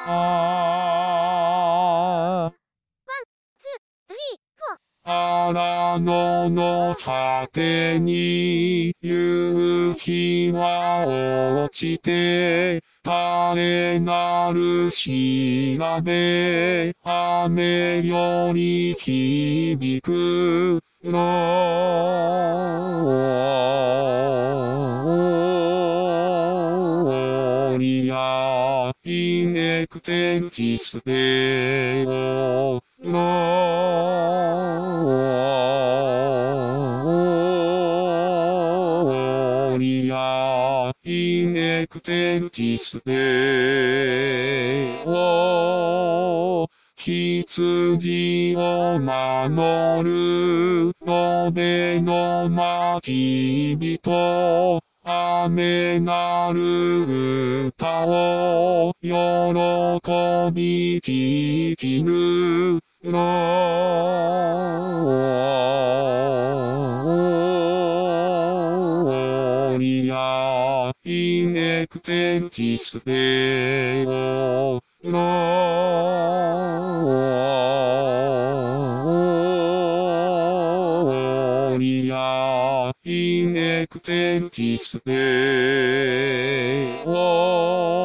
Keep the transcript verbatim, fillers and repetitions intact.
あ荒野の果てに夕日は落ちて垂れなる調べ雨より響くローリアイネクテルキスペオローリアイネクテルキスペオ羊を名乗る延べの巻人雨なる歌を喜び聞きぬローリアイネクテルキスペオローリアイネクテルキスペオ